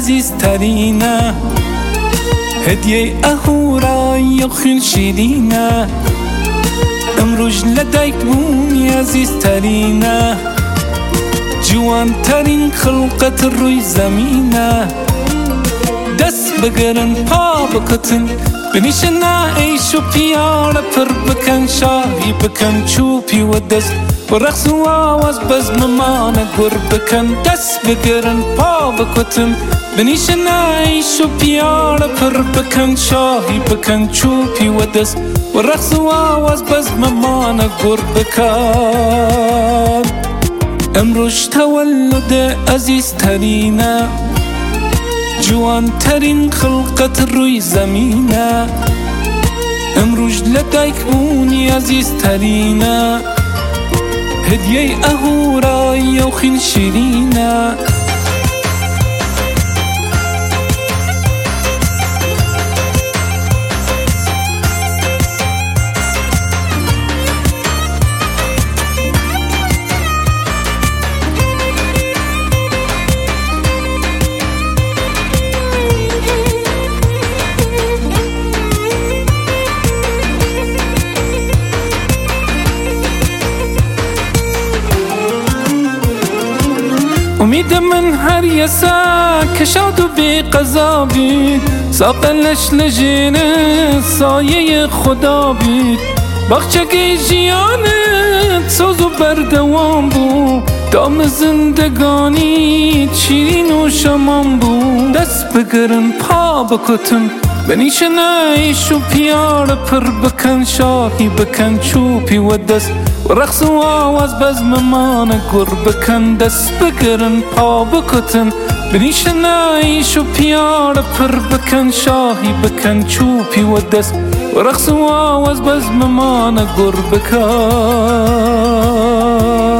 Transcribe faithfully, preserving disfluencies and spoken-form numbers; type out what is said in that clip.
عزیزترینه، هدیه اهورای خوین شیرینه، امروز لدیک بومی عزیزترینه، جوانترین خلقت روی زمینه. دست بگرن پا بکتن بنیشن عیش و پیاله پر بکن، شاهی بکن چوپی و دست و رقص و آواز بزم مانه گر بکن. دست بگرن پا بکتن بنیشن عیش و پیاله پر بکن، شاهی بکن چوپی و دست و رقص و آواز بزم مانه گر بکن. امروز تولد عزیزترینه، جوانترین خلقت روی زمینه، امروز لدیک بونی عزیزترینه، هدیه اهورای و خوین شیرینه. امید من هر یسا کشاد و بی قضا بید، ساقلش لجین سایه خدا بید، بخچگی جیانت ساز و بردوام بود، دام زندگانی شیرین و شمان بود. دست بگرن پا بکتن بنیشن عیش و پیاله پر بکن، شاهی بکن چوپی و دست و رقص و آواز بزم مانه گر بکن. دست بگرن پا بکتن بنیشن عیش و پیاله پر بکن، شاهی بکن چوپی و دست و رقص و آواز بزم مانه گر بکن.